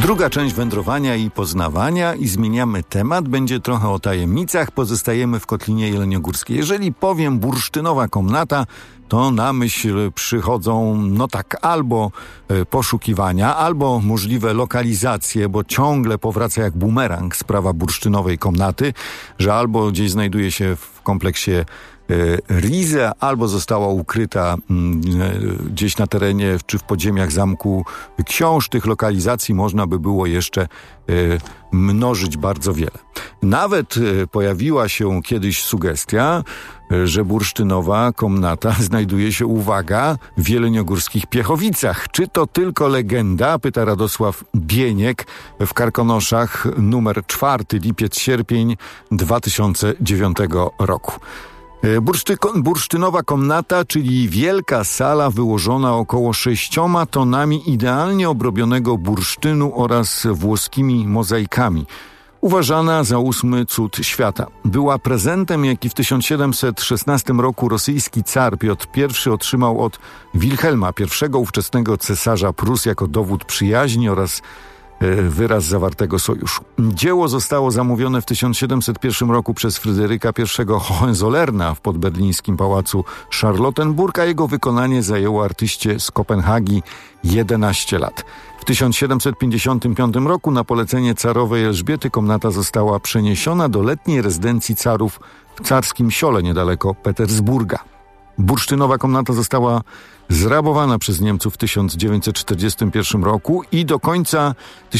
Druga część wędrowania i poznawania i zmieniamy temat. Będzie trochę o tajemnicach. Pozostajemy w Kotlinie Jeleniogórskiej. Jeżeli powiem bursztynowa komnata, to na myśl przychodzą albo poszukiwania, albo możliwe lokalizacje, bo ciągle powraca jak bumerang sprawa bursztynowej komnaty, że albo gdzieś znajduje się w kompleksie Rize, albo została ukryta gdzieś na terenie czy w podziemiach zamku Książ. Tych lokalizacji można by było jeszcze mnożyć bardzo wiele. Nawet pojawiła się kiedyś sugestia, że bursztynowa komnata znajduje się, uwaga, w jeleniogórskich Piechowicach. Czy to tylko legenda? Pyta Radosław Bieniek w Karkonoszach, numer 4, lipiec-sierpień 2009 roku. Bursztynowa komnata, czyli wielka sala wyłożona około 6 tonami idealnie obrobionego bursztynu oraz włoskimi mozaikami. Uważana za 8 cud świata. Była prezentem, jaki w 1716 roku rosyjski car Piotr I otrzymał od Wilhelma I, ówczesnego cesarza Prus, jako dowód przyjaźni oraz wyraz zawartego sojuszu. Dzieło zostało zamówione w 1701 roku przez Fryderyka I Hohenzollerna w podberlińskim pałacu Charlottenburg, a jego wykonanie zajęło artyście z Kopenhagi 11 lat. W 1755 roku na polecenie carowej Elżbiety komnata została przeniesiona do letniej rezydencji carów w Carskim Siole niedaleko Petersburga. Bursztynowa komnata została zrabowana przez Niemców w 1941 roku i do końca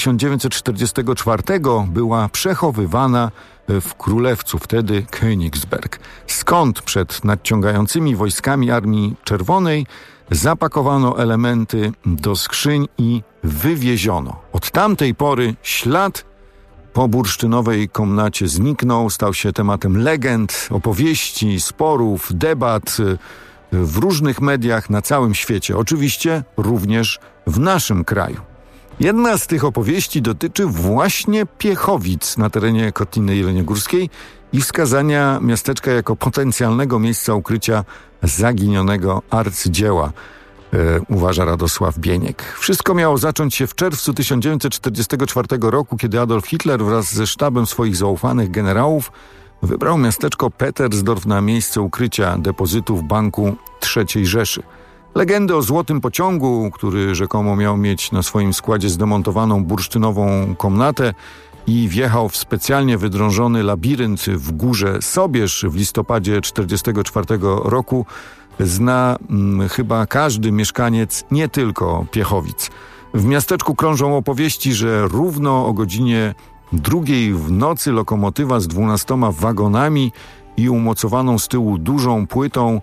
1944 była przechowywana w Królewcu, wtedy Königsberg. Skąd przed nadciągającymi wojskami Armii Czerwonej zapakowano elementy do skrzyń i wywieziono. Od tamtej pory ślad po bursztynowej komnacie zniknął, stał się tematem legend, opowieści, sporów, debat w różnych mediach na całym świecie. Oczywiście również w naszym kraju. Jedna z tych opowieści dotyczy właśnie Piechowic na terenie Kotliny Jeleniogórskiej i wskazania miasteczka jako potencjalnego miejsca ukrycia zaginionego arcydzieła, uważa Radosław Bieniek. Wszystko miało zacząć się w czerwcu 1944 roku, kiedy Adolf Hitler wraz ze sztabem swoich zaufanych generałów wybrał miasteczko Petersdorf na miejsce ukrycia depozytów Banku III Rzeszy. Legendy o złotym pociągu, który rzekomo miał mieć na swoim składzie zdemontowaną bursztynową komnatę i wjechał w specjalnie wydrążony labirynt w górze Sobierz w listopadzie 1944 roku, zna chyba każdy mieszkaniec nie tylko Piechowic. W miasteczku krążą opowieści, że równo o godzinie 2 w nocy lokomotywa z 12 wagonami i umocowaną z tyłu dużą płytą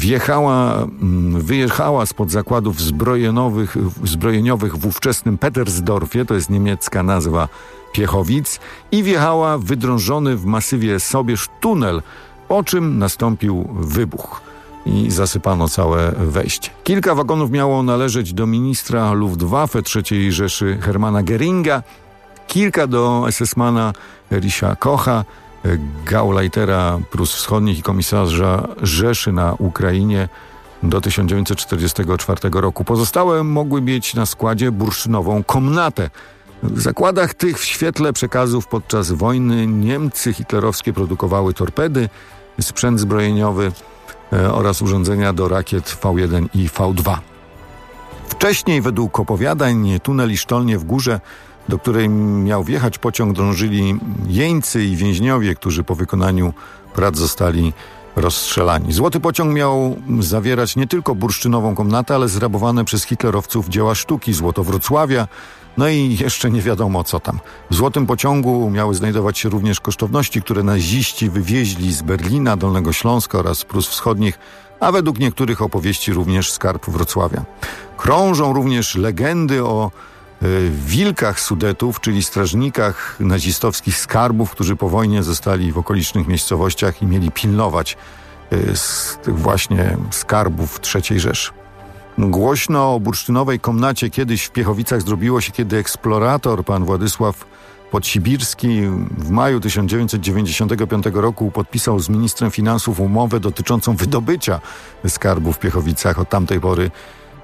wyjechała spod zakładów zbrojeniowych w ówczesnym Petersdorfie, to jest niemiecka nazwa Piechowic, i wjechała w wydrążony w masywie Sobierz tunel, po czym nastąpił wybuch i zasypano całe wejście. Kilka wagonów miało należeć do ministra Luftwaffe III Rzeszy Hermana Geringa, kilka do SS-mana Ericza Kocha, Gauleitera Prus Wschodnich i komisarza Rzeszy na Ukrainie do 1944 roku. Pozostałe mogły mieć na składzie bursztynową komnatę. W zakładach tych w świetle przekazów podczas wojny Niemcy hitlerowskie produkowały torpedy, sprzęt zbrojeniowy oraz urządzenia do rakiet V1 i V2. Wcześniej, według opowiadań, tunel i sztolnię w górze, do której miał wjechać pociąg, drążyli jeńcy i więźniowie, którzy po wykonaniu prac zostali rozstrzelani. Złoty pociąg miał zawierać nie tylko bursztynową komnatę, ale zrabowane przez hitlerowców dzieła sztuki, złoto Wrocławia, no i jeszcze nie wiadomo co tam. W złotym pociągu miały znajdować się również kosztowności, które naziści wywieźli z Berlina, Dolnego Śląska oraz Prus Wschodnich, a według niektórych opowieści również skarb Wrocławia. Krążą również legendy o wilkach Sudetów, czyli strażnikach nazistowskich skarbów, którzy po wojnie zostali w okolicznych miejscowościach i mieli pilnować tych właśnie skarbów III Rzeszy. Głośno o bursztynowej komnacie kiedyś w Piechowicach zrobiło się, kiedy eksplorator pan Władysław Podsibirski w maju 1995 roku podpisał z ministrem finansów umowę dotyczącą wydobycia skarbu w Piechowicach. Od tamtej pory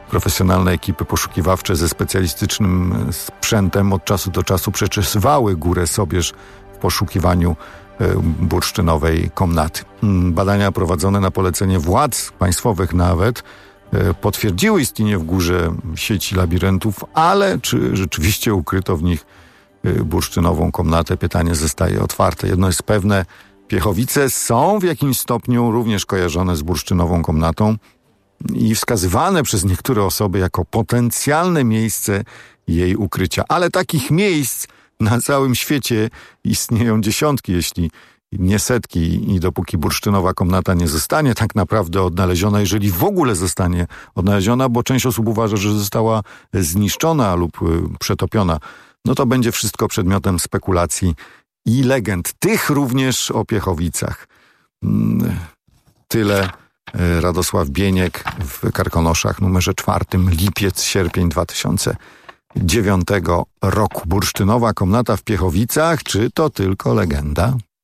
Profesjonalne ekipy poszukiwawcze ze specjalistycznym sprzętem od czasu do czasu przeczesywały Górę Sobierz w poszukiwaniu bursztynowej komnaty. Badania prowadzone na polecenie władz państwowych nawet potwierdziły istnienie w górze sieci labiryntów, ale czy rzeczywiście ukryto w nich bursztynową komnatę? Pytanie zostaje otwarte. Jedno jest pewne, Piechowice są w jakimś stopniu również kojarzone z bursztynową komnatą i wskazywane przez niektóre osoby jako potencjalne miejsce jej ukrycia. Ale takich miejsc na całym świecie istnieją dziesiątki, jeśli nie setki, i dopóki bursztynowa komnata nie zostanie tak naprawdę odnaleziona, jeżeli w ogóle zostanie odnaleziona, bo część osób uważa, że została zniszczona lub przetopiona, no to będzie wszystko przedmiotem spekulacji i legend. Tych również o Piechowicach. Tyle Radosław Bieniek w Karkonoszach, numerze 4, lipiec, sierpień 2009 roku. Bursztynowa komnata w Piechowicach, czy to tylko legenda?